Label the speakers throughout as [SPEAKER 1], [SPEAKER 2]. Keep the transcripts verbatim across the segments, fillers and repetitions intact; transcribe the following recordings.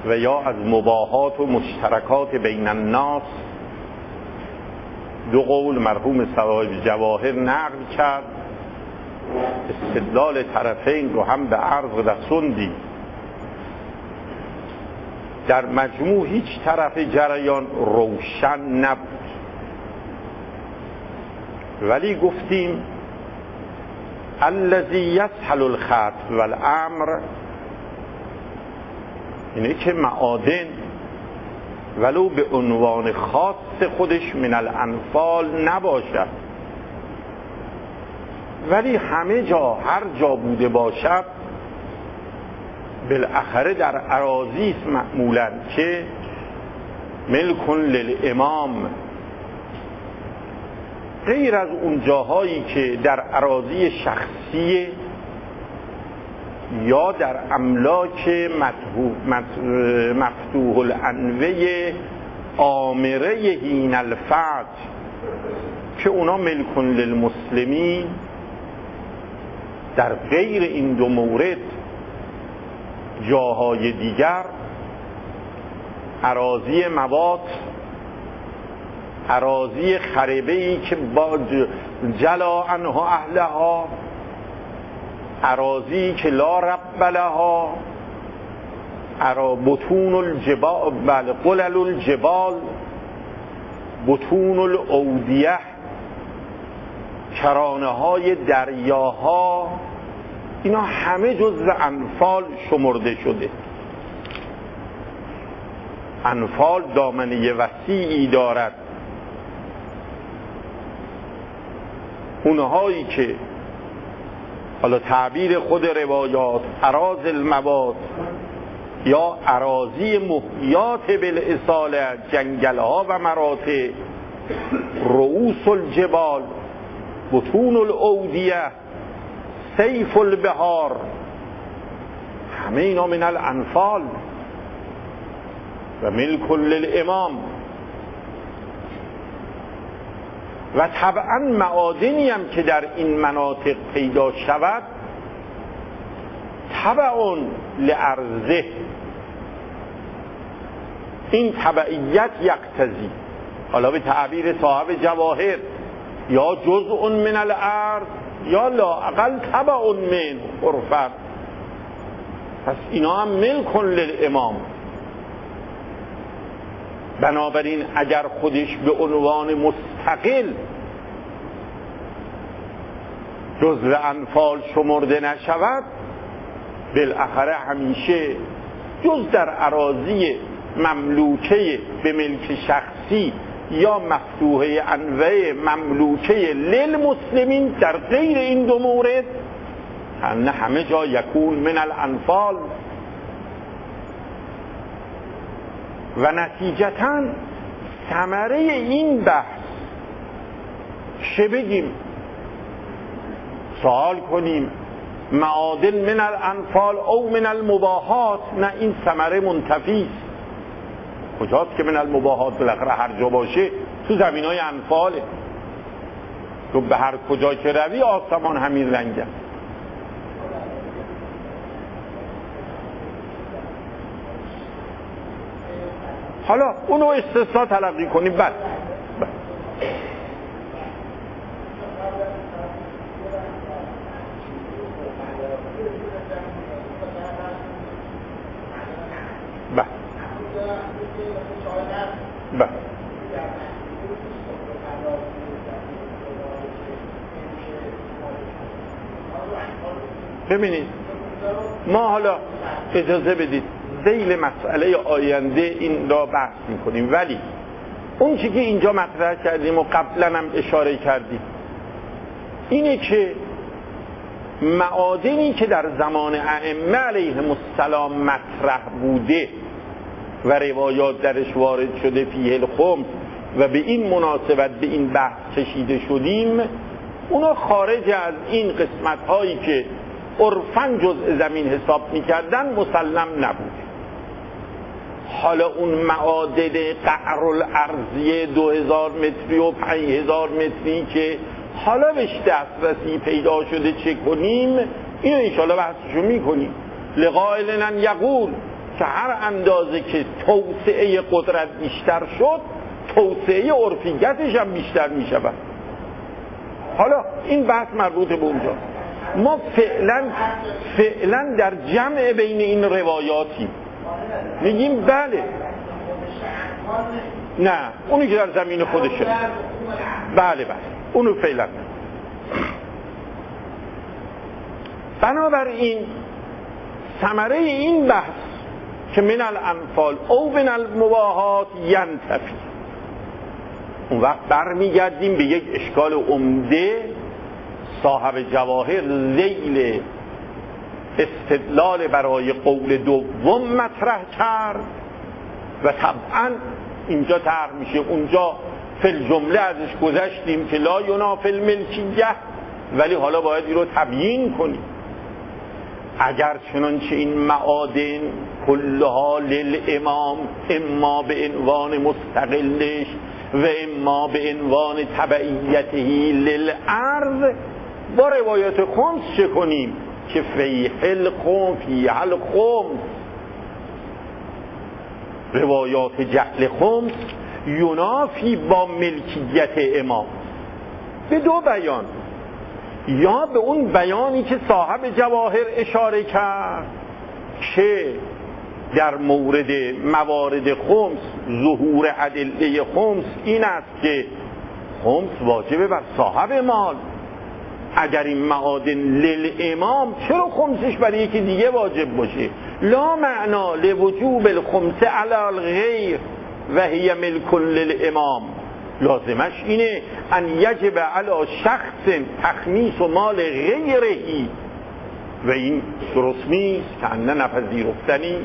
[SPEAKER 1] و یا از مباحات و مشترکات بین الناس دو قول مرحوم صاحب جواهر نقل کرد. استدلال طرفین رو هم به عرض رسوندی. در مجموع هیچ طرف جریان روشن نبود، ولی گفتیم الذی یسهل الخط والامر، اینه که معادن ولو به عنوان خاص خودش من الانفال نباشد، ولی همه جا هر جا بوده باشد بالاخره در اراضی است معمولا که ملک للامام، غیر از اون جاهایی که در اراضی شخصی یا در املاک مفتوح الانوه آمره هین الفتح که اونا ملک للمسلمین. در غیر این دو مورد جاهای دیگر اراضی موات، اراضی خربه‌ای که با جلا عنها اهلها، اراضی که لا رب لها، ارا بطون الجبال، بله قلل الجبال، بطون الاودیه، کرانه های دریاها، اینا همه جزء انفال شمرده شده. انفال دامنه وسیعی دارد. اونهایی که حالا تعبیر خود روایات اراضی المواد یا اراضی محیات بالاصاله، جنگل‌ها و مراتع، رؤوس الجبال، بطون الاودیه، سیف البحار، همه اینا من الانفال و ملک للامام. و طبعا معادنی هم که در این مناطق پیدا شود تبع لارضه، این تبعیت یقتضی، حالا به تعبیر صاحب جواهر یا جزء من الارض یا لااقل تبع من عرفا. پس اینا هم ملک للامام. بنابراین اگر خودش به عنوان مستقل جزء انفال شمرده نشود، بالاخره همیشه جز در اراضی مملوکه به ملک شخصی یا مفتوحه انواع مملوکه للمسلمین، در غیر این دو مورد نه همه جا یکون من الانفال. و نتیجتاً ثمره این بحث چه بگیم؟ سوال کنیم معادن من الانفال او من المباحات؟ نه، این ثمره منتفی است. کجاست که من المباحات؟ بالاخره هر جا باشه تو زمینای انفاله. تو به هر کجا که روی آسمان همین رنگه. حالا اونو استثناء تلقی کنیم. بعد بعد بعد ببینید، ما حالا اجازه بدید ذیل مسئله آینده این را بحث میکنیم، ولی اون چی که اینجا مطرح کردیم و قبلا هم اشاره کردیم اینه که معادنی که در زمان ائمه علیهم السلام مطرح بوده و روایات درش وارد شده فیه الخمس و به این مناسبت به این بحث کشیده شدیم، اونا خارج از این قسمت هایی که عرفاً جزء زمین حساب میکردن مسلم نبوده. حالا اون معادن قعر الارضی دو هزار متری و پنج هزار متری که حالا بهش دسترسی پیدا شده چه کنیم، اینو انشاءالله بحثشو میکنیم. لقائلن یقول که هر اندازه که توسعه قدرت بیشتر شد توسعه عرفیتش هم بیشتر می شود. حالا این بحث مربوط به اونجاست. ما فعلا فعلا در جمع بین این روایاتی میگیم بله نه اونی که در زمین خودشه بله بله اونو فعلا. بنابراین ثمره این بحث که من الانفال او من المباهات ینتفی، اون وقت برمیگردیم به یک اشکال عمده صاحب جواهر ذیل استدلال برای قول دوم مطرح کرد و طبعا اینجا طرح میشه. اونجا فی الجمله ازش گذشتیم که لا ینافی الملکیه، ولی حالا باید این رو تبیین کنیم. اگر چنانچه این معادن کلها للامام اما به عنوان مستقلش و اما به عنوان تبعیته للارض، با روایت خمس چه کنیم که فیه الخمس فیه الخمس، روایات جعل خمس ینافی با ملکیت امام. به دو بیان، یا به اون بیانی که صاحب جواهر اشاره کرد که در مورد موارد خمس ظهور ادله خمس این است که خمس واجبه بر صاحب مال. اگر این معادن للامام چرا خمسش برای یکی دیگه واجب باشه؟ لا معنا لوجوب الخمس علی الغیر و هی ملک للامام. لازمش اینه ان یجب علی شخص تخمیس و مال غیرهی و این درست نیست که انه نپذیرفتنی.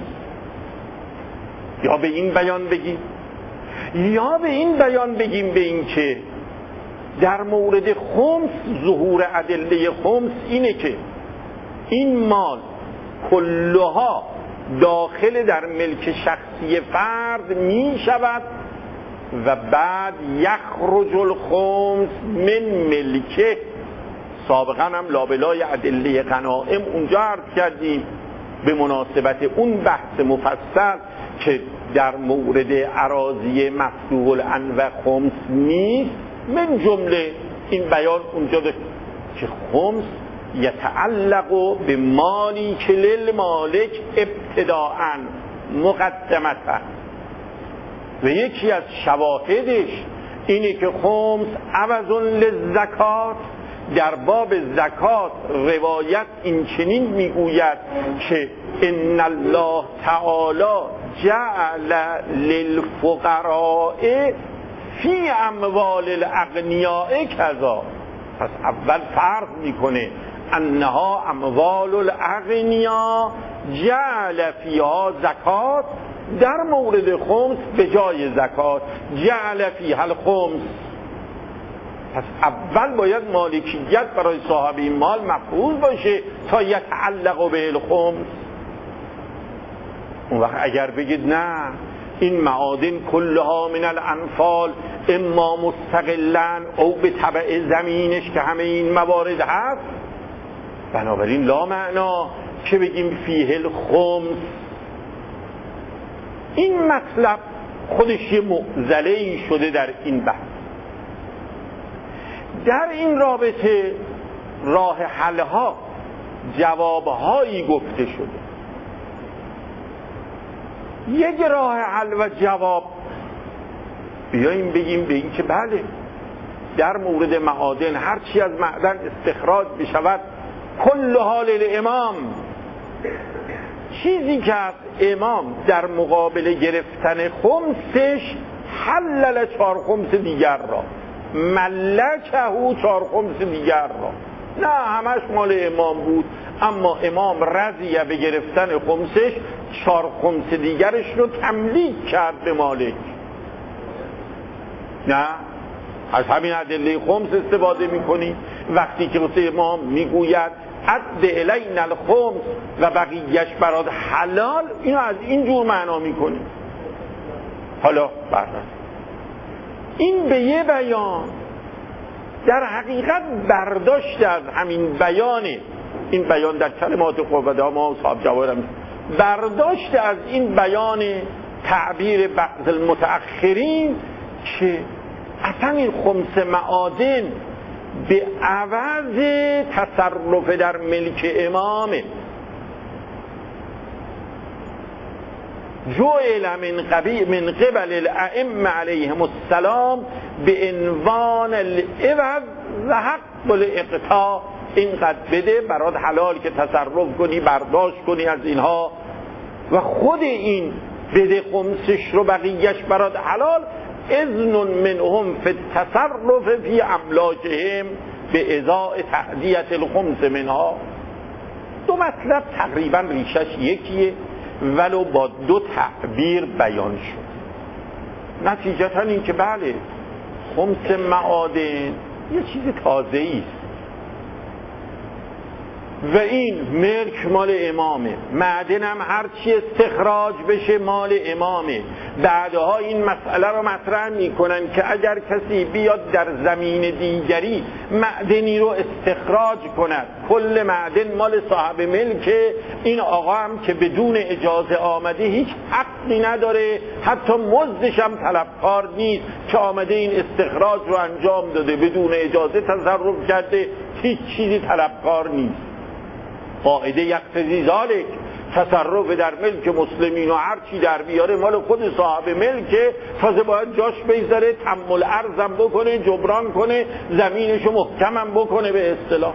[SPEAKER 1] یا به این بیان بگیم یا به این بیان بگیم به این که در مورد خمس ظهور ادله خمس اینه که این مال کلها داخل در ملک شخصی فرد می شود و بعد یخرج الخمس من ملکه. سابقا هم لابلای ادله غنائم اونجا عرض کردیم به مناسبت اون بحث مفصل که در مورد اراضی مفتوح الانواع خمس نیست. من جمله این بیان اونجا داشت که خمس یتعلق به مالی که للمالک ابتداءً مقدمتاً، و یکی از شواهدش اینه که خمس عوض للزکات. در باب زکات روایت این چنین میگوید که ان الله تعالی جعل للفقراء فی اموال الاغنیاء کذا. پس اول فرض میکنه انها اموال الاغنیاء جعل فیها زکات، در مورد خمس به جای زکات جعل فیها الخمس. پس اول باید مالکیت برای صاحب این مال مفروض باشه تا یتعلق به الخمس. اون وقت اگر بگید نه این معادن کلها من الانفال اما مستقلن او به تبع زمینش که همه این موارد هست، بنابراین لا معنا که بگیم فیه الخمس. این مطلب خودش یه معضله‌ای شده در این بحث. در این رابطه راه حلها جوابهایی گفته شده. یک راه حل و جواب بیاییم بگیم به این که بله در مورد معادن هرچی از معدن استخراج بشود کل حال الامام، چیزی که از امام در مقابل گرفتن خمسش حلل چهار خمس دیگر را، ملکهو چهار خمس دیگر را. نه همش مال امام بود، اما امام رضیه به گرفتن خمسش چهار خمس دیگرش رو تملیک کرد به مالک. نه از همین ادله خمس استفاده میکنی وقتی که واسه امام میگوید عد الین الخمس و بقیهش برات حلال، اینو از این جور معنا میکنی. حالا برد این به یه بیان در حقیقت برداشت از همین بیانه. این بیان در کلمات قوت ما و صاحب جواهر هم برداشت از این بیان تعبیر بعض المتأخرین که اصلا این خمس معادن به عوض تصرف در ملک امامه. جعل من قبل من قبل الائمه علیهم السلام به عنوان العوض و حق الاقطاع، اینقدر بده برات حلال که تصرف کنی برداشت کنی از اینها، و خود این بده خمسش رو بقیهش برات حلال، اذن منهم فی التصرف فی املاکهم به ازاء تأدیت الخمس منها. دو مطلب تقریبا ریشش یکیه ولو با دو تعبیر بیان شد. نتیجتا این که بله خمس معادن یه چیز تازه‌ای است و این ملک مال امامه، معدن هم هرچی استخراج بشه مال امامه. بعدها این مسئله رو مطرح میکنن که اگر کسی بیاد در زمین دیگری معدنی رو استخراج کند، کل معدن مال صاحب ملکه، این آقا هم که بدون اجازه آمده هیچ حقی نداره، حتی مزدش هم طلبکار نیست که آمده این استخراج رو انجام داده، بدون اجازه تصرف کرده، هیچ چیزی طلبکار نیست. قاعده یقتضی ذالک، تصرف در ملک مسلمین و هر چی در بیاره مال خود صاحب ملکه، تازه باید جاش بگذاره، تمل ارزم بکنه، جبران کنه، زمینشو محکمم بکنه به اصطلاح.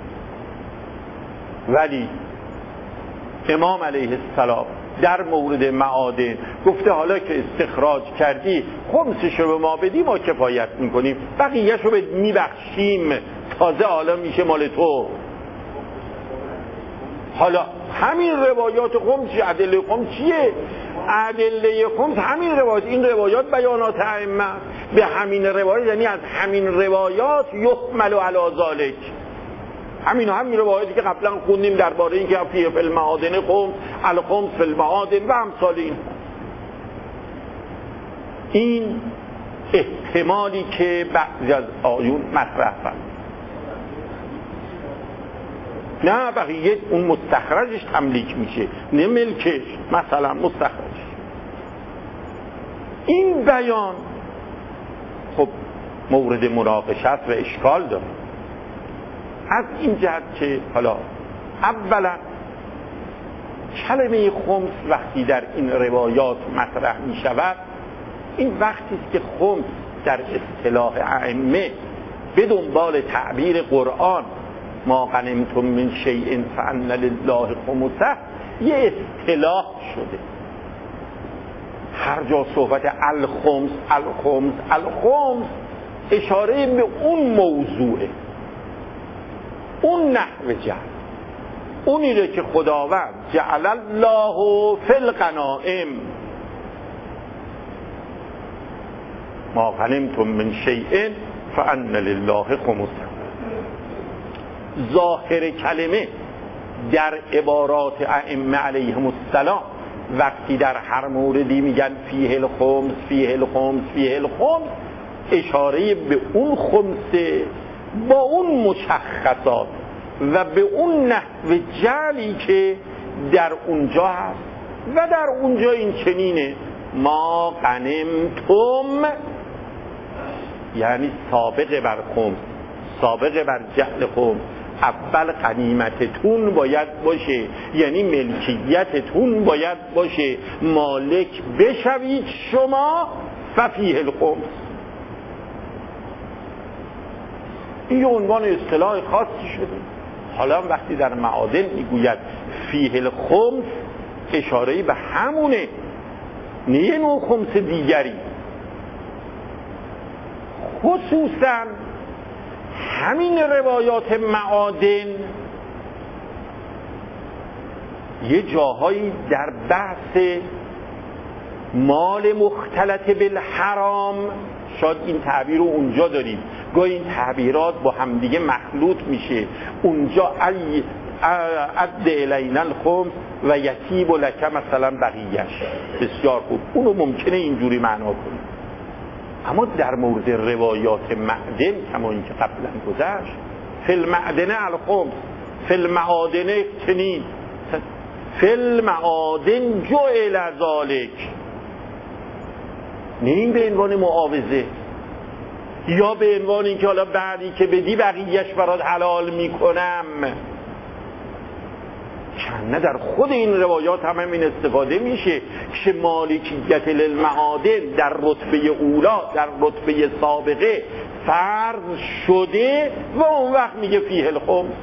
[SPEAKER 1] ولی امام علیه السلام در مورد معادن گفته حالا که استخراج کردی خمسشو به ما بدی، ما کفایت میکنیم، بقیهشو به میبخشیم، تازه حالا میشه مال تو. حالا همین روایات خمس، ادله خمس چیه؟ ادله خمس همین روایات، این روایات بیانات ائمه، به همین روایات، یعنی از همین روایات یحمل علی ذلک، همین همین روایاتی که قبلا خوندیم درباره اینکه فی فی المعادن خمس، الخمس فی المعادن و امثال این. این احتمالی که بعضی از آیون مطرح شد. نه بقیه اون مستخرجش تملیک میشه، نه ملکش، مثلا مستخرج. این بیان خب مورد مناقشت و اشکال داره از این جهت که حالا اولا کلمه خمس وقتی در این روایات مطرح میشود، این وقتی است که خمس در اصطلاح ائمه به دنبال تعبیر قرآن ما غنمتم من شیء فأن لله خمسه یه اصطلاح شده. هر جا صحبت الخمس الخمس الخمس اشاره به اون موضوعه، اون نحو جعل، اونیه که خداوند جعل الله فی الغنائم ما غنمتم من شیء فأن لله خمسه. ظاهر کلمه در عبارات ائمه علیهم السلام وقتی در هر موردی میگن فیه الخمس فیه الخمس فیه الخمس، اشاره به اون خمسه با اون مشخصات و به اون نحو جعلی که در اونجا هست. و در اونجا این چنینه ما غنمتم، یعنی سابقه بر خمس، سابقه بر جعل خمس، اول غنیمتتون باید باشه، یعنی ملکیتتون باید باشه، مالک بشوید شما ففیه الخمس. این عنوان اصطلاح خاصی شده. حالا وقتی در معادن میگوید فیه الخمس، اشاره‌ای به همونه، نه یه نوع خمس دیگری. خصوصا همین روایات معادن یه جاهایی در بحث مال مختلط بالحرام، شاید این تعبیر رو اونجا داریم، گاهی این تعبیرات با همدیگه مخلوط میشه. اونجا ای عد الینا الخمس و یتیب لک مثلا بقیهش، بسیار خوب، اونو ممکنه اینجوری معنا کنیم. اما در مورد روایات معدن کما این که قبلا گذشت، فی المعدن الخمس فی المعادن چنین، فی المعادن جعل ذلک، نه این به عنوان معاوضه یا به عنوان اینکه حالا بعدی که بدی بقیهش برات حلال میکنم. نه، در خود این روایات هم همین استفاده میشه که مالکیت للمعادن در رتبه اولا، در رتبه سابقه فرض شده و اون وقت میگه فیه الخمس.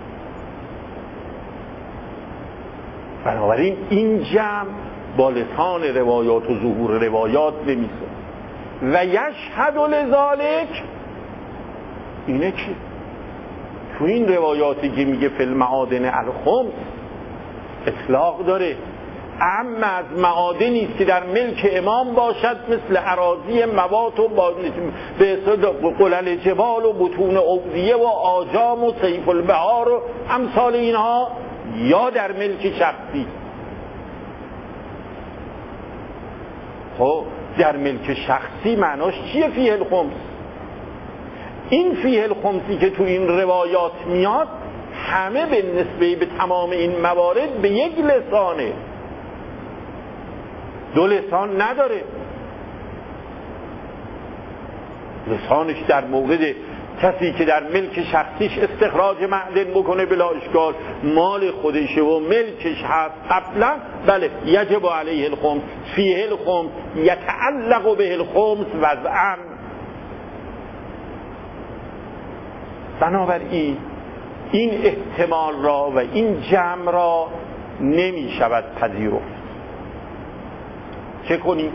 [SPEAKER 1] بنابراین این جمع با لسان روایات و ظهور روایات نمیشه. و یشهد لذالک، اینه چی؟ تو این روایاتی که میگه فی المعادن الخمس اطلاق داره، اما از معادنی است که در ملک امام باشد مثل اراضی موات و به اصطلاح قلل جبال و بطون اوذیه و آجام و سیف البحار و امثال اینها، یا در ملک شخصی. خب در ملک شخصی معناش چیه فیه الخمس؟ این فیه الخمسی که تو این روایات میاد همه به نسبه به تمام این موارد به یک لسانه، دو لسان نداره. لسانش در مورد کسی که در ملک شخصیش استخراج معدن بکنه بلا اشکال، مال خودشه و ملکش هست قبلا، بله یجب علیه الخمس، فیه الخمس، یتعلق به الخمس وضعا. بنابراین این احتمال را و این جمع را نمی شود پذیرفت. چه کنیم؟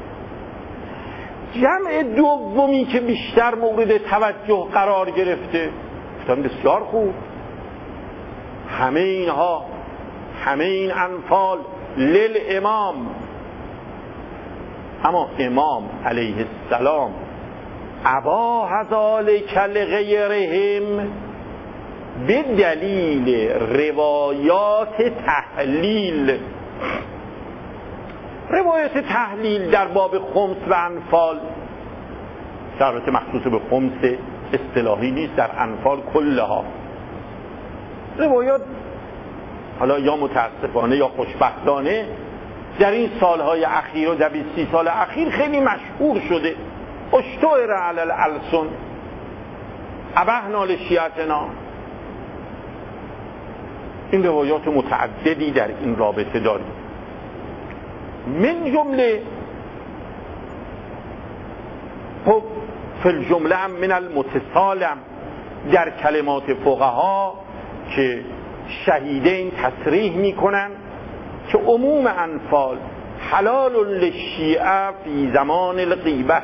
[SPEAKER 1] جمع دومی که بیشتر مورد توجه قرار گرفته، گفتم بسیار خوب، همه اینها، همه این انفال للامام، اما امام علیه السلام ابا ذلک لغیرهم به دلیل روایات تحلیل. روایات تحلیل در باب خمس و انفال، البته مخصوص به خمس اصطلاحی نیست، در انفال کلها روایات، حالا یا متاسفانه یا خوشبختانه در این سالهای اخیر و در بیست سی سال اخیر خیلی مشهور شده. اشتهر علی الالسن ابحنا لشیعتنا. این روایات متعددی در این رابطه داریم، من جمله خب فی الجمله هم من المتسالم در کلمات فقها که شهیدین تصریح میکنن که عموم انفال حلال للشیعه فی زمان الغیبه،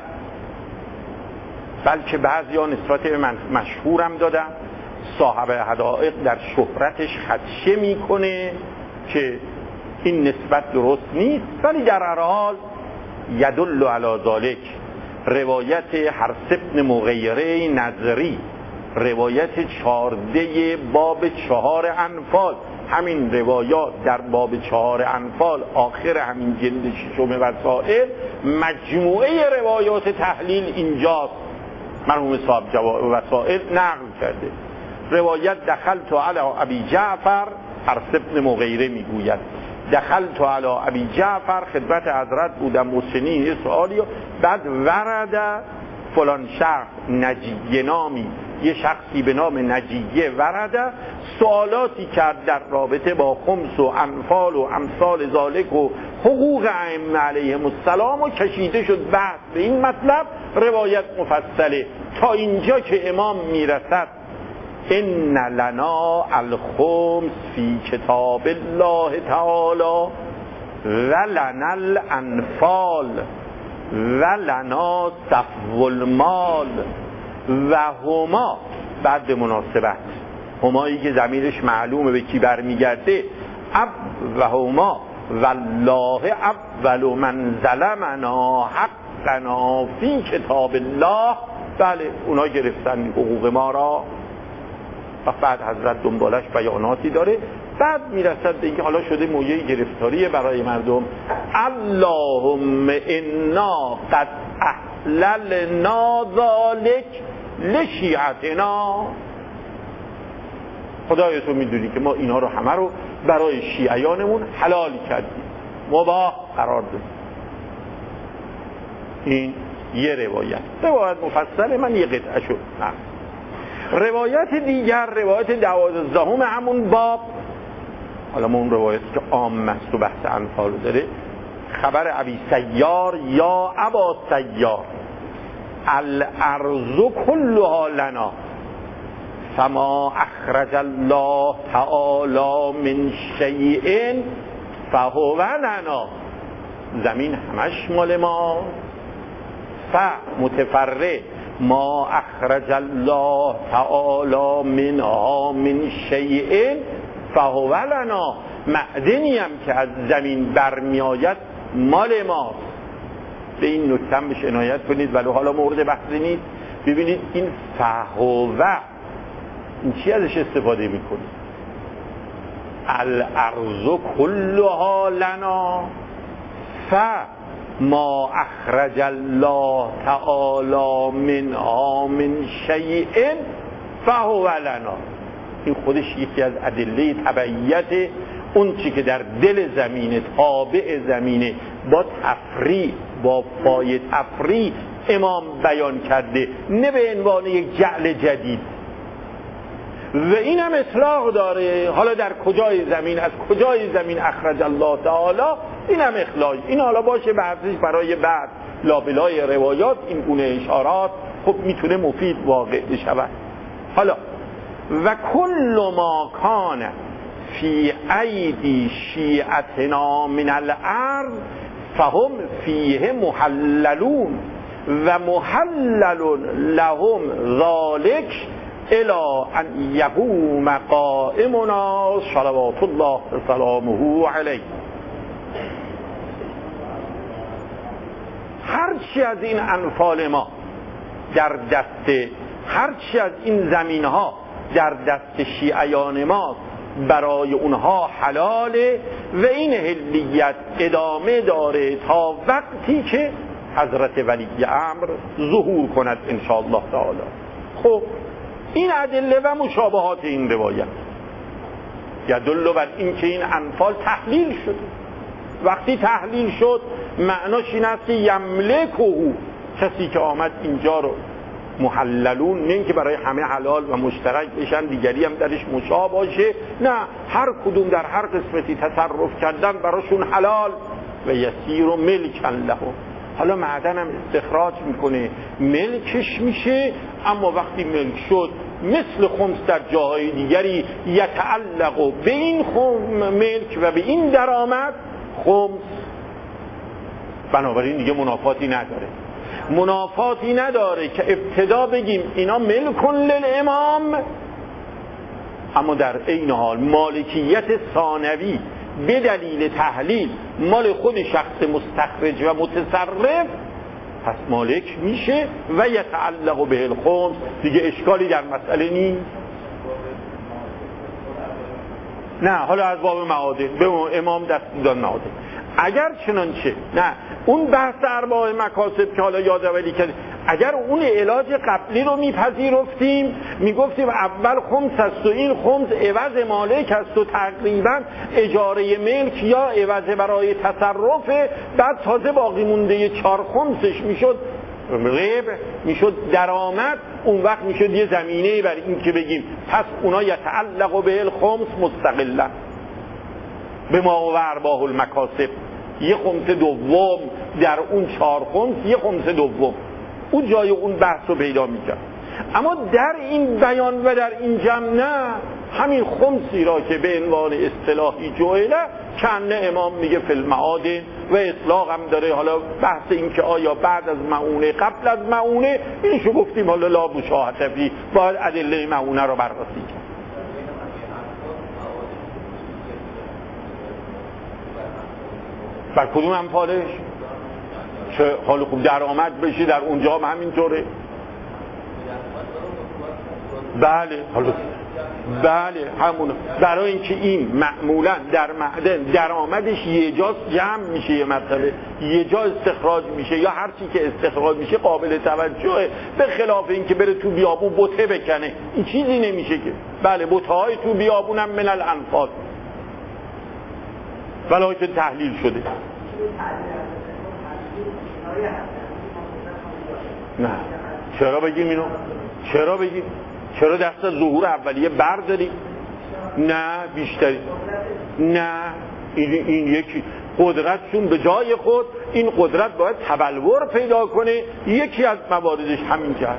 [SPEAKER 1] بلکه بعضی ها نسبت به مشهورم دادن، صاحب حدائق در شهرتش خدشه میکنه که این نسبت درست نیست، ولی در هر حال یدل علی ذلک روایت حرس ابن مغیره نظری، روایت چارده باب چهار انفال، همین روایات در باب چهار انفال آخر همین جلد ششم وسائل، مجموعه روایات تحلیل اینجاست. مرحوم صاحب وسائل نقل کرده روایت دخلت علی ابی جعفر، حرس ابن مغیره میگوید دخلت علی ابی جعفر، خدمت حضرت بودم و سنین سوالی، بعد ورد فلان شخص نجیه نامی، یه شخصی به نام نجیه ورد، سوالاتی کرد در رابطه با خمس و انفال و امثال ذالک و حقوق ائمه علیهم السلام و کشیده شد بحث به این مطلب. روایت مفصله تا اینجا که امام میرسد ان لنا الخمس فی کتاب الله تعالی و لنا الانفال و لنا صفو المال و هما، بعد به مناسبت همایی که ضمیرش معلومه به کی برمیگرده، اب و هما والله اول من ظلمنا حقنا فی کتاب الله، بله اونا گرفتن حقوق ما را. و بعد حضرت دنبالش بیاناتی داره، بعد میرسد به اینکه حالا شده موجه گرفتاری برای مردم. اللهم انا قد احللنا ذلک لشیعتنا، خدای تو میدونی که ما اینا رو همه رو برای شیعیانمون حلال کردیم، مباح قرار دادیم. این یه روایت روایت مفصله، من یه قطعه شد. روایت دیگر روایت دوازدهم همون باب، حالا ما اون روایتی که عام است و بحث انفال داره، خبر ابی سیار یا ابا سیار الارض کلها لنا فما اخرج الله تعالی من شیء فهو لنا. زمین همش مال ما، ف متفرع ما اخرج الله تعالی منها من شیء فهو لنا. معدنی هم که از زمین برمیآید مال ماست. به این نکته هم بهش عنایت کنید، ولی حالا مورد بحث نیست. ببینید این فهو، این چی ازش استفاده میکنید؟ الارض کلها لنا ف ما اخرج الله تعالی منها من شیء فهو لنا. این خودش یکی از ادله تبعیت اون چی که در دل زمینه، تابع زمینه، با تفریع، با پای تفریع امام بیان کرده، نه به عنوان یک جعل جدید. و این هم اطلاق داره. حالا در کجای زمین، از کجای زمین اخرج الله تعالی، این هم اخلاج. این حالا باشه بحثش برای بعد، لابلای روایات این گونه اشارات خب میتونه مفید واقع بشود. حالا و کل ما کان فی ایدی شیعتنا من الارض فهم فیه محللون و محلل لهم ذالک الی ان یقوم قائمنا صلوات الله وسلامه علیه. هرچی از این انفال ما در دست، هرچی از این زمین ها در دست شیعیان ما برای اونها حلاله و این حلیت ادامه داره تا وقتی که حضرت ولی امر ظهور کند انشاءالله تعالی. خب این ادله و مشابهات این روایت یدل بر این که این انفال تحلیل شد. وقتی تحلیل شد معناش این است که یملکه، کسی که آمد اینجا رو محللون، نه اینکه برای همه حلال و مشترک بشن، دیگری هم درش مشابه باشه، نه، هر کدوم در هر قسمتی تصرف کردن براشون حلال و یسیر و ملکن لهم. حالا معدن هم استخراج میکنه، ملکش میشه، اما وقتی ملک شد مثل خمس در جاهای دیگری یتعلق به این ملک و به این درآمد خمس، بنابراین دیگه منافاتی نداره. منافاتی نداره که ابتدا بگیم اینا ملکن للامام، اما در عین حال مالکیت ثانوی به دلیل تحلیل مال خود شخص مستخرج و متصرف، پس مالک میشه و یتعلق به الخمس، دیگه اشکالی در مسئله نیست. نه، حالا از باب معادن به امام دست دادن معادن. اگر چنانچه نه اون بحث ارباح مکاسب که حالا یادآوری کرد، اگر اون علاج قبلی رو میپذیرفتیم، میگفتیم اول خمس است و این خمس عوض مالک است و تقریبا اجاره ملک یا عوض برای تصرف، بعد تازه باقی مونده چهار خمسش میشد ربح، میشد درآمد، اون وقت میشد یه زمینه بر این که بگیم پس اونا یتعلق به الخمس مستقلا به ما و ارباح المکاسب، یه خمس دوم در اون چهار خمس، یه خمس دوم اون جای اون بحث رو پیدا میکرد. اما در این بیان و در این جمع نه، همین خمسی را که به عنوان اصطلاحی جعله کنه امام میگه فی المعادن و اطلاق هم داره. حالا بحث این که آیا بعد از معونه قبل از معونه، اینشو گفتیم حالا لا مشاهده فی، باید ادله معونه رو بررسی کرد. بر کدوم انفالش؟ چه حال خوب درآمد بشه در اونجا هم همینطوره. بله حالا بله همون، برای اینکه این معمولا در معدن درآمدش یه جا جمع میشه، یه مرتبه یه جا استخراج میشه، یا هر چی که استخراج میشه قابل توجهه، به خلاف اینکه بره تو بیابون بته بکنه، این چیزی نمیشه که. بله بته‌های تو بیابون هم من الانفال، ولی که تحلیل شده. نه چرا بگیم اینو؟ چرا بگیم؟ چرا دست از ظهور اولیه برداریم؟ نه بیشتری نه این, این یکی قدرتشون به جای خود، این قدرت باید تبلور پیدا کنه. یکی از مواردش همین جهت.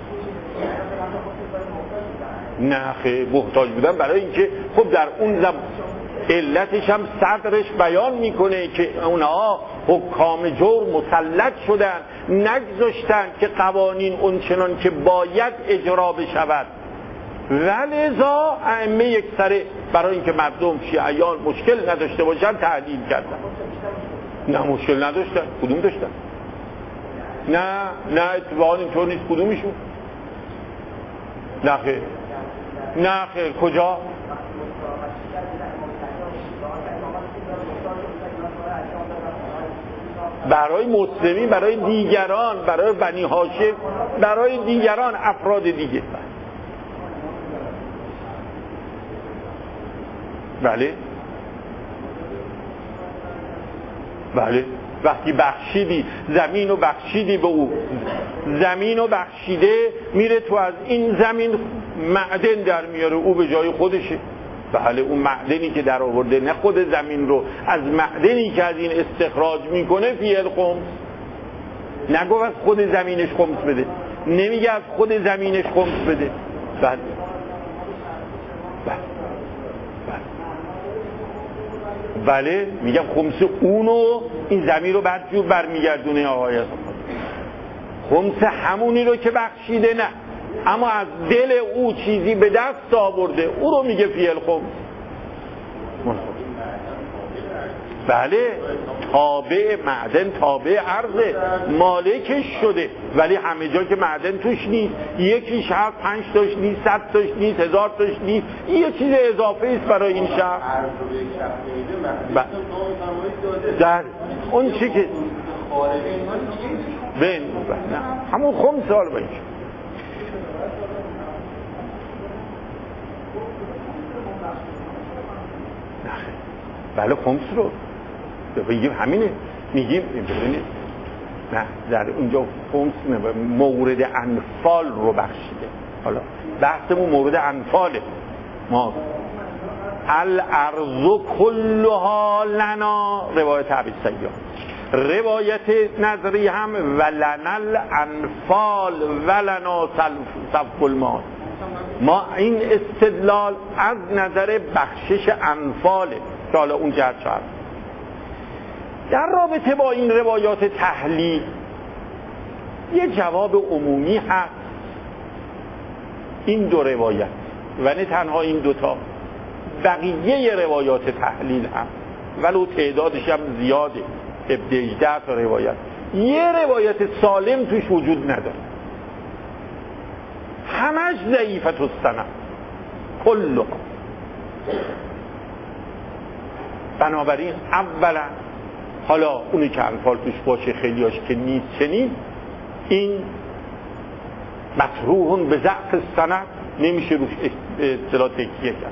[SPEAKER 1] نه خیلی محتاج بودن برای اینکه خب در اون زمان علتش هم صدرش بیان میکنه که اونها حکام جور مسلط شدن، نگذاشتن که قوانین اون چنان که باید اجرا بشود، ولذا ائمه یک سره برای اینکه مردم شیعیان مشکل نداشته باشن تحلیل کردن. نه مشکل نداشتن. کدوم داشتن؟ نه نه اتفاقا اینطور نیست. کدومشون؟ نه خیر نه خیر کجا؟ برای مسلمی، برای دیگران، برای بنی هاشم، برای دیگران افراد دیگه. بله بله وقتی بخشیدی زمین رو بخشیدی به او، زمین رو بخشیده میره تو از این زمین معدن در میاره، او به جای خودشه. بله اون معدنی که در آورده، نه خود زمین رو، از معدنی که از این استخراج میکنه فیه الخمس. نگو از خود زمینش خمس بده، نمیگه از خود زمینش خمس بده. بله بله بله میگم خمس اونو، این زمین رو بعد جو برمیگردونه آقای از خمس همونی رو که بخشیده، نه اما از دل او چیزی به دست آورده، او رو میگه فیه الخمس. بله تابع معدن، تابع عرضه، مالکش شده، ولی همه جا که معدن توش نیست، یکیش هست، پنج تاش نیست، صد تاش نیست، هزار تاش نیست، یه چیز اضافه است برای این شهر. در اون چی که بین نه همون خمس سال باید. بله خمس رو بگیم همینه، میگیم ببینید نه در اونجا خمس نه، مورد انفال رو بخشیده. حالا بحثمون مورد انفاله. ما الارض کلها لنا، روایت ابی سیار، روایت نظری هم ولنا الانفال ولنا صفو المال. ما این استدلال از نظر بخشش انفاله که حالا اون جهت شد. در رابطه با این روایات تحلیل یه جواب عمومی هست. این دو روایت و نه تنها این دوتا، بقیه روایات تحلیل هم ولو تعدادش هم زیاده، هجده تا روایت، یه روایت سالم توش وجود نداره، همش ضعیفت السند کلها. بنابراین اولا حالا اونی که انفال توش باشه خیلیاش که نیست چنین، این مطروح به ضعف السند، نمیشه روش اصطلاح تکیه کرد.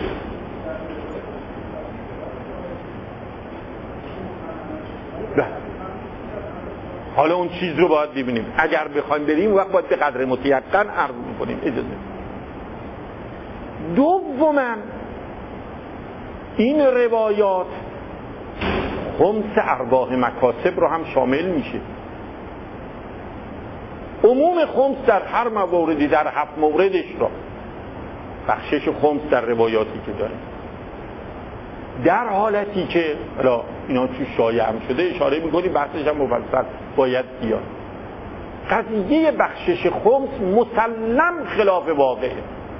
[SPEAKER 1] حالا اون چیز رو باید ببینیم، اگر بخوایم بریم وقت باید به قدر متیقن عرض میکنیم. اجازه دوما این روایات خمس ارباح مکاسب رو هم شامل میشه. عموم خمس در هر موردی، در هفت موردش را بخشش خمس در روایاتی که داره، در حالتی که را اینا تو شایع هم شده اشاره میکنیم، بحثش هم مفصل باید بیاد. قضیه بخشش خمس مسلم خلاف واقعه،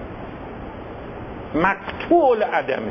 [SPEAKER 1] مقطوع العدمه.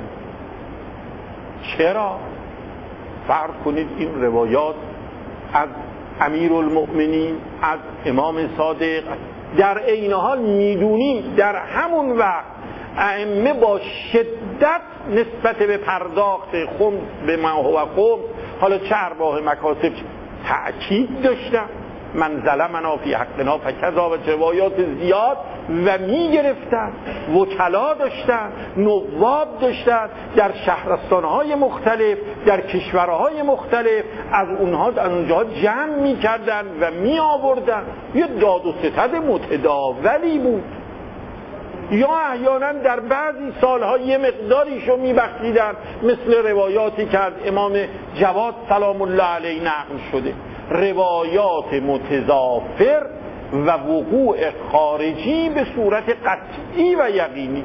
[SPEAKER 1] چرا؟ فرض کنید این روایات از امیرالمؤمنین، از امام صادق، در عین حال میدونیم در همون وقت ائمه با شدت نسبت به پرداخت خمس به ما هو خمس، حالا چه ارباح مکاسب، تأکید داشتن. من ظلمنا فی حقنا فکذا و روایات زیاد و می گرفتن. وکلا داشتن، نواب داشتن در شهرستانهای مختلف، در کشورهای مختلف، از اونها از اونجا جمع می کردن و می آوردن. یه داد و ستد متداولی بود. یا احیانا در بعضی سالها یه مقداریشو میبخشیدن، مثل روایاتی که از امام جواد سلام الله علیه نقل شده، روایات متضافر و وقوع خارجی به صورت قطعی و یقینی.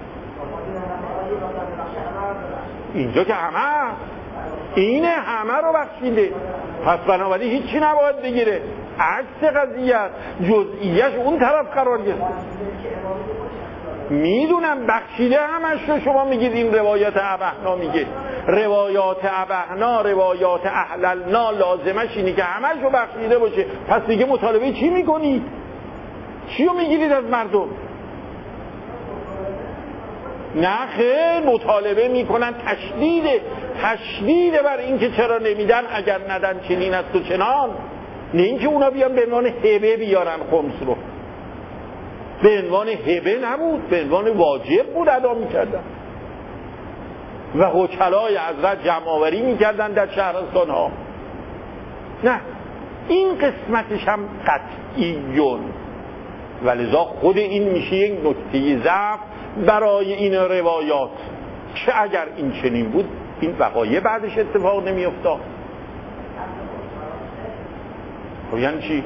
[SPEAKER 1] اینجا که همه اینه، همه رو بخشیده، پس بنابراین هیچی نباید بگیره. عکس قضیه جزئیش اون طرف قرار گرفته. میدونم بخشیده همش رو شما میگید این روایات ابهنا میگه. روایات ابهنا، روایات احللنا لازمش اینه که همش رو بخشیده باشه. پس دیگه مطالبه چی میکنید؟ چی رو میگیرید از مردم؟ نه خیر، مطالبه میکنن تشدید تشدید بر این که چرا نمیدن، اگر ندن چنین است و چنان. نه اینکه اونا بیان به عنوان هبه بیارن خمس رو. به عنوان هبه نبود، به عنوان واجب بود ادا میکردن و وکلای حضرت جمع آوری میکردن در شهرستان ها. نه، این قسمتش هم قطعیون و لذا خود این میشه یک نکته ضعف برای این روایات که اگر این چنین بود این وقایع بعدش اتفاق نمیافتاد. خب یعنی چی؟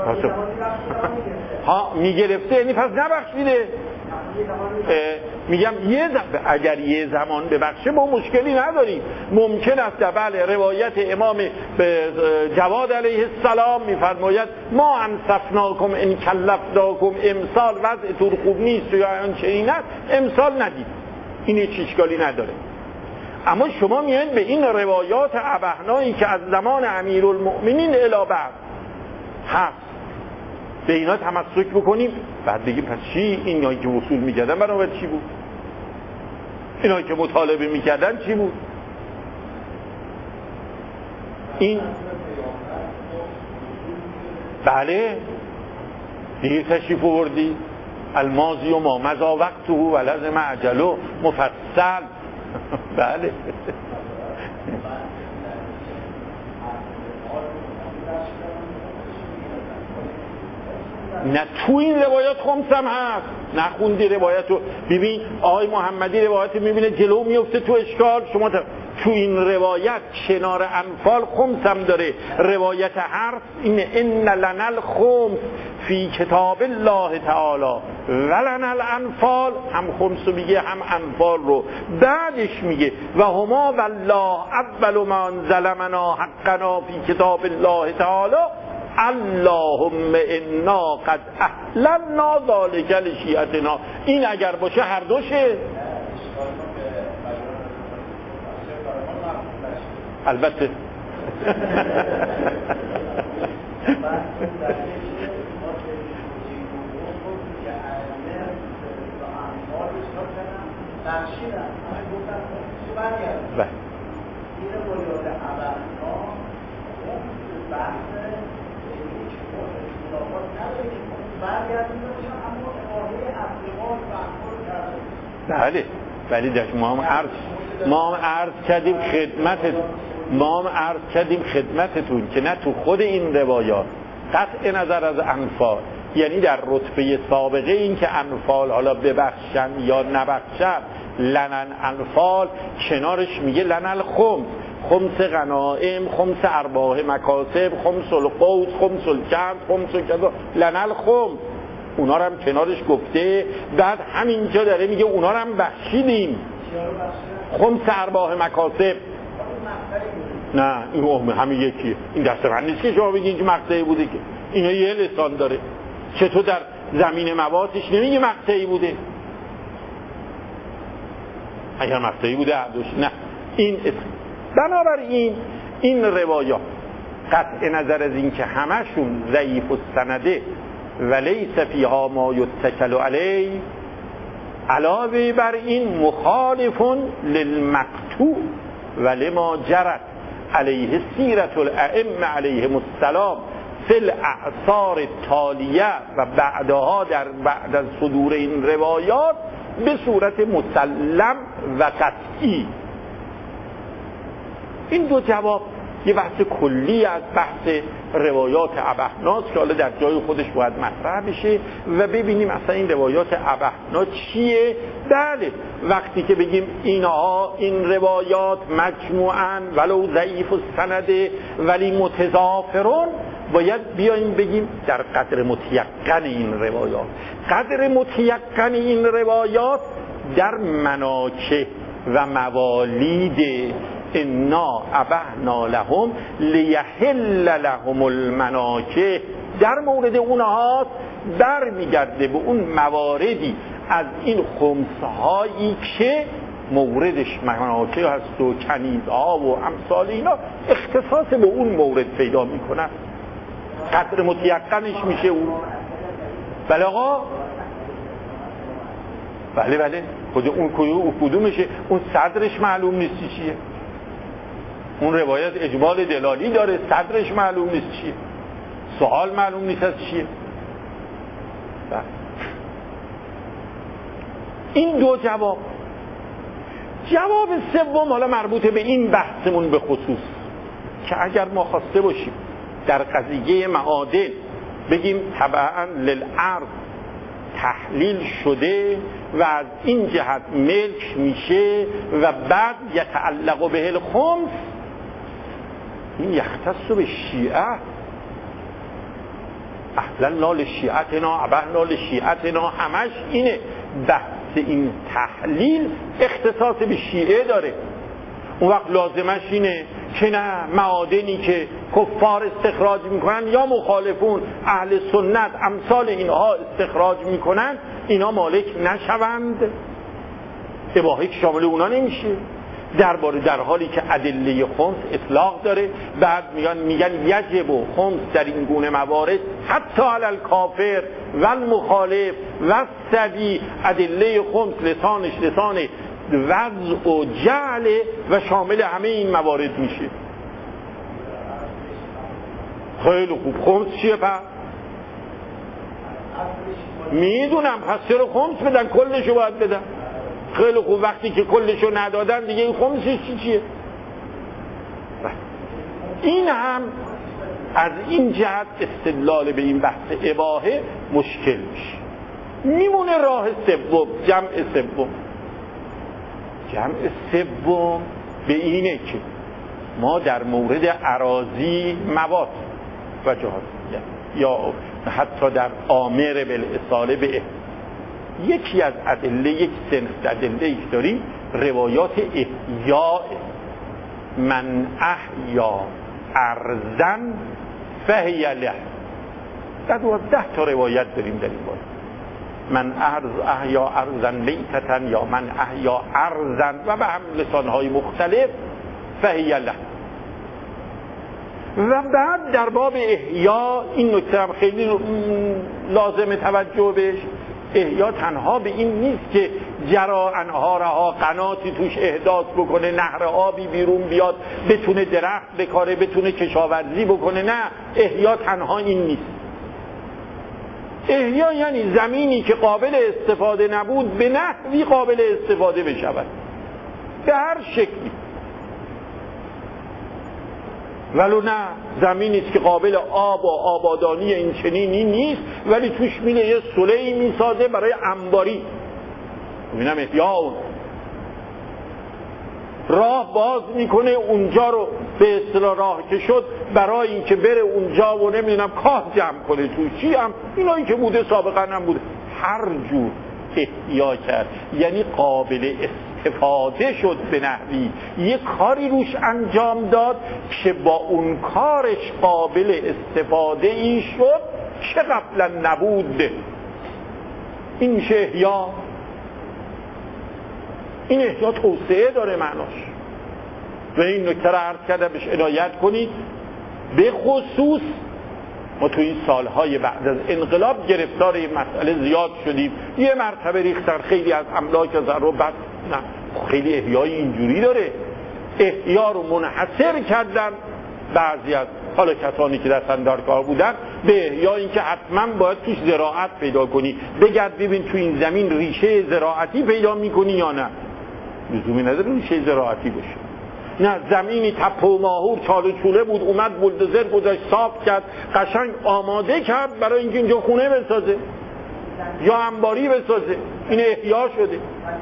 [SPEAKER 1] ها میگرفته یعنی پس نبخشیده. میگم یه زمان اگر یه زمان ببخشه ما مشکلی نداریم. ممکن است بله روایت امام جواد علیه السلام میفرماید ما انصفناکم ان کلفناکم، امسال وضعتون خوب نیست یا آنچنین است، امسال ندید، این هیچ اشکالی نداره. اما شما میایید به این روایات ابهنایی که از زمان امیرالمؤمنین الی بعد هست به اینا تمسک بکنیم، بعد بگیم پس چی؟ اینایی که وصول میکردن برای چی بود؟ اینایی که مطالبه میکردن چی بود؟ این بله دیگه تشریف آوردی الماضی و ما مضا وقته و لازم عجلو مفصل. بله نه تو این روایات خمسم هست. نخوندی روایتو؟ ببین آقای محمدی روایت میبینه جلو میفته تو اشکال. شما تو این روایت کنار انفال خمسم داره. روایت حرف اینه ان لنا الخمس فی کتاب الله تعالی و لنا الانفال، هم خمس میگه هم انفال رو. بعدش میگه و هما والله اول ما انزل منا حقنا فی کتاب الله تعالی اللهم انا قد احللنا ذلک لشیعتنا. این اگر باشه هر دوشه. البته بله ولی در ما هم عرض ما هم عرض کردیم خدمت ما هم عرض کردیم خدمتتون که نه تو خود این روایات قطع نظر از انفال، یعنی در رتبه سابقه این که انفال حالا ببخشن یا نبخشن، لنن انفال کنارش میگه لنن خمس، خمس غنائم، خمس ارباح مکاسب، خمس القوت، خمس الکند، خمس کذا، لنن خمس اونا رو هم کنارش گفته. بعد همینجا داره میگه اونا رو هم بخشیدیم. خمس ارباح مکاسب نه این همین یکیه. این دست من نیست که شما بگید که مقطعی بوده، که اینا یه لسان داره. چطور در زمین مواسش نمیگه مقطعی بوده؟ اگر مقطعی بوده عبدوش نه. این بنابراین این روایات قطع نظر از این که همشون ضعیف السنده و لیس فیها ما یتکل علیه، علاوه بر این مخالف للمقطوع و لما جرت علیه سیرت الائمه علیهم السلام فل اعصار تالیه و بعدها در بعد از صدور این روایات به صورت مسلم و قطعی. این دو جواب یه بحث کلی از بحث روایات ابحناس که حالا در جای خودش باید مطرح بشه و ببینیم اصلا این روایات ابحنا چیه. بله وقتی که بگیم اینها این روایات مجموعاً ولو ضعیف السند ولی متضافرون، باید بیاییم بگیم در قدر متیقن این روایات. قدر متیقن این روایات در مناکه و موالید انا ابحنا لهم لیحل لهم المناکه، در مورد اونها در میگرده به اون مواردی از این خمسهایی که موردش مناکه هست و کنیزها و امثال اینا اختصاص به اون مورد پیدا میکنن. قدر متیقنش میشه اون. بله آقا، بله بله خود اون کدومشه؟ اون صدرش معلوم نیست چیه، اون روایت اجمال دلالی داره، صدرش معلوم نیست چیه، سوال معلوم نیست از چیه. این دو جواب. جواب سوم حالا مربوط به این بحثمون به خصوص که اگر ما خواسته باشیم در قضیه معادن بگیم طبعا للعرض تحلیل شده و از این جهت ملک میشه و بعد یتعلق به الخمس، این یختص به شیعه. احللنا لشیعتنا ابحنا لشیعتنا، همش اینه. بحث این تحلیل اختصاص به شیعه داره. اون وقت لازمش اینه که نه معادنی که کفار استخراج میکنن یا مخالفون اهل سنت امثال اینها استخراج میکنن اینا مالک نشوند، اباحه شامل اونا نمیشه. درباره در حالی که ادله خمس اطلاق داره، بعد میگن میگن یجب و خمس در این گونه موارد حتی علی الکافر و المخالف و الصبی، ادله خمس لسانش لسان وضع و جعل و شامل همه این موارد میشه. خیلی خوب، خمس چیه پس؟ میدونم پس چرا خمس بدن؟ کلشو باید بدن. خیلی خوب، وقتی که کلشو ندادن دیگه این خمسش چی چیه؟ این هم از این جهت استدلال به این بحث اباحه مشکل میشه. میمونه راه سوم، جمع سوم. جمع سوم به اینه که ما در مورد اراضی مواد و جهاد یا حتی در آمر بالاصاله به یکی از ادله، یک سنف ادله ایش داریم روایات احیاء. من احیا ارضا فهی له، در دوازده تا روایت داریم در این باره. من ارض احیا ارضا میتتا یا من احیا ارضا و به هم لسانهای مختلف فهی له. و بعد در باب احیا این نکته هم خیلی لازم توجه بهش، احیا تنها به این نیست که جرا انهارها قناتی توش احداث بکنه، نهر آبی بیرون بیاد، بتونه درخت بکاره، بتونه کشاورزی بکنه. نه، احیا تنها این نیست. احیا یعنی زمینی که قابل استفاده نبود به نحوی قابل استفاده بشود، به هر شکلی. ولو نه زمینی است که قابل آب و آبادانی این چنینی نیست ولی توش میله یه سله‌ای میسازه برای انباری، میبینم احیا اون راه باز میکنه اونجا رو به اصطلاح راه که شد برای اینکه بره اونجا و نمیدونم کاه جمع کنه توشی هم اینایی که بوده سابقا هم بوده، هر جور احیا کرد یعنی قابل استفاده شد به نحوی یک کاری روش انجام داد که با اون کارش قابل استفاده ای شد که قبلا نبود. این میشه احیا. این احیا توسعه داره معناش و این نکته را عرض کردم بهش عنایت کنید. به خصوص ما تو این سالهای بعد از انقلاب گرفتار این مسئله زیاد شدیم. یه مرتبه ریختن خیلی از املاک زر و بعد نه خیلی احیای اینجوری داره، احیا رو منحصر کردن بعضی از حالا کسانی که دستن در کار بودن به احیا این که حتما باید توش زراعت پیدا کنی، بگرد ببین تو این زمین ریشه زراعتی پیدا میکنی یا نه. لزومی نداره ریشه زراعتی باشه. نه، زمینی تپه و ماهور چاله چوله بود، اومد بولدوزر گذاشت صاف کرد، قشنگ آماده کرد برای اینکه اینجا خونه بسازه یا انباری بسازه، این احیا شده.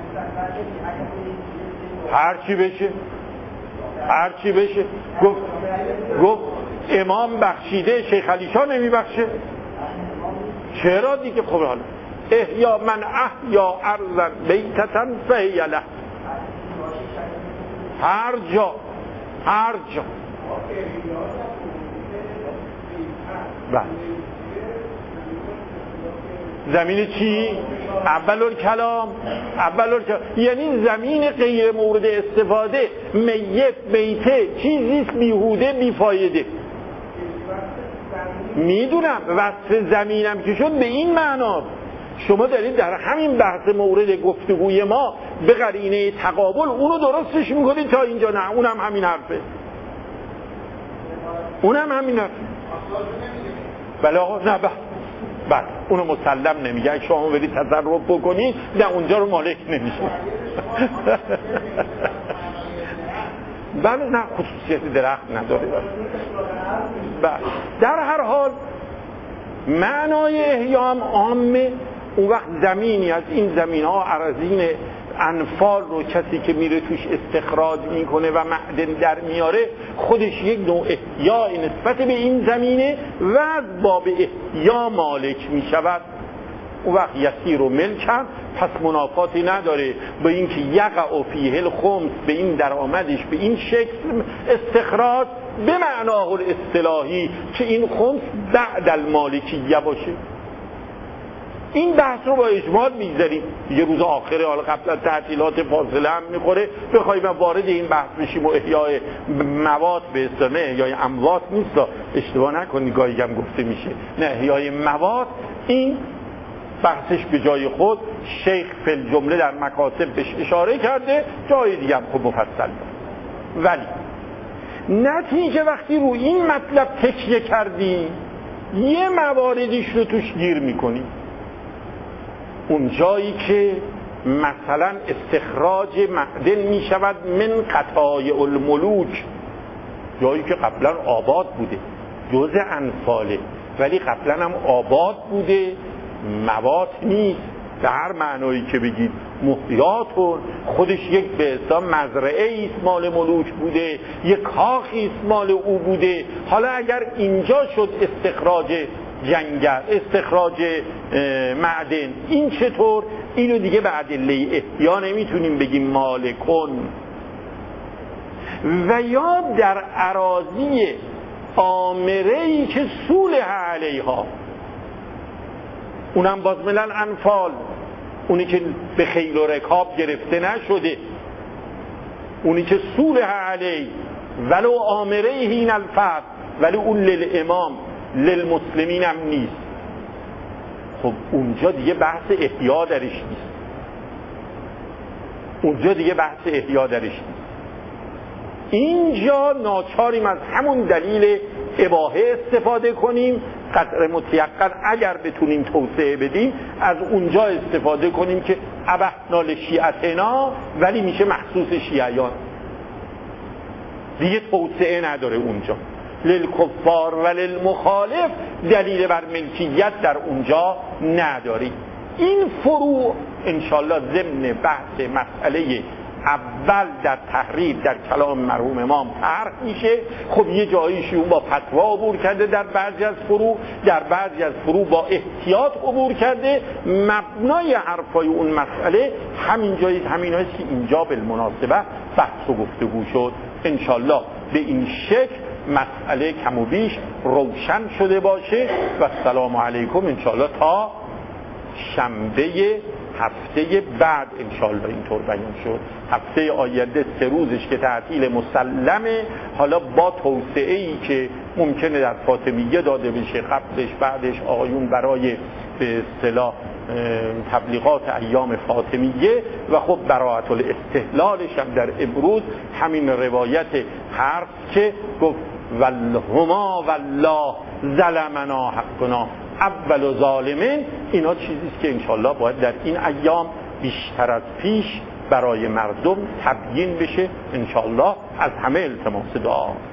[SPEAKER 1] هر چی بشه هر چی بشه گفت گفت امام بخشیده، شیخ علی شاه نمیبخشه؟ چرا دیگه؟ خب حالا احیا من احیا ارضا بیتتا فهی له، هر جا هر جا بله. زمین چی؟ اول کلام اول کلام یعنی زمین غیر مورد استفاده، میت میته، چیزیست بیهوده بیفایده. میدونم وصف زمینم که شد به این معناست. شما دارید در همین بحث مورد گفتگوی ما به قرینه تقابل اونو درستش میکنید تا اینجا. نه، اونم همین حرفه، اونم همین حرفه. بله آقا، نه بله بله اونو مسلم نمیگه. اگه شما برید تصرف بکنید نه اونجا رو مالک نمیشه. بله نه، خصوصیت درخت نداره. بله در هر حال معنای احیا هم عامه. اون وقت زمینی از این زمین ها اراضین انفال رو کسی که میره توش استخراج میکنه و معدن در میاره خودش یک نوع احیا نسبت به این زمینه و از باب احیا مالک میشود. اون وقت یسیر و ملکن، پس منافاتی نداره با اینکه یقع فیه الخمس، به این درآمدش به این شکل استخراج به معناه الاصطلاحی که این خمس بعد المالکیه باشه. این بحث رو با اجمال میگذاریم. یه روز آخره، حالا قبل از تعطیلات فاصله هم میخوره، بخوایم وارد این بحث بشیم و احیای مواد به اصطلاح احیای اموات نیست، اشتباه نکنید گاهی هم گفته میشه نه، احیای مواد این بحثش به جای خود. شیخ فی الجمله در مکاتب بهش اشاره کرده، جای دیگه هم خب مفصل داره. ولی نتیجه وقتی رو این مطلب تکیه کردی یه مواردیش رو توش گیر میکنی. اون جایی که مثلا استخراج معدن میشود من قطایع الملوک، جایی که قبلا آباد بوده، جزء انفاله ولی قبلا هم آباد بوده، مواد نیست به هر معنایی که بگید. محیاتون خودش یک به اصطلاح مزرعه ایست مال ملوک بوده، یک کاخی ایست مال او بوده. حالا اگر اینجا شد استخراج جنگل، استخراج معدن، این چطور؟ اینو دیگه به ادله احیا نمیتونیم بگیم مالکون. و یا در اراضی آمره‌ای که صولح علیها، اونم باز ملل انفال، اونی که به خیل و رکاب گرفته نشده، اونی که صولح علی ولو آمره هین الفرد، ولی اون للامام للمسلمین هم نیست. خب اونجا دیگه بحث احیا درش نیست، اونجا دیگه بحث احیا درش نیست. اینجا ناچاریم از همون دلیل اباحه استفاده کنیم، قطر متیقن اگر بتونیم توسعه بدیم از اونجا استفاده کنیم که ابحنا لشیعتنا، ولی میشه مخصوص شیعیان، دیگه توسعه نداره اونجا. للکفار و للمخالف دلیل بر ملکیت در اونجا نداری. این فروع انشالله ضمن بحث مسئله اول در تحریر در کلام مرحوم امام طرح میشه. خب یه جاییشی اون با فتوا عبور کرده در بعضی از فروع، در بعضی از فروع با احتیاط عبور کرده. مبنای حرفای اون مسئله همین جایی همین هست که اینجا بالمناسبه بحث و گفتگو شد. انشالله به این شکل مسئله کم و بیش روشن شده باشه و السلام علیکم. انشالله تا شنبه هفته بعد انشالله اینطور بیان شد. هفته آینده سه روزش که تعطیل مسلمه، حالا با توسعه ای که ممکنه در فاطمیه داده بشه، قبلش بعدش آقایون برای به اصطلاح تبلیغات ایام فاطمیه و خب براءت الاستحلالش هم در امروز همین روایت حرف که گفت والهما والله ظلمنا حقنا اول ظالمین. اینا چیزیست که انشالله باید در این ایام بیشتر از پیش برای مردم تبیین بشه انشالله. از همه التماس دعا.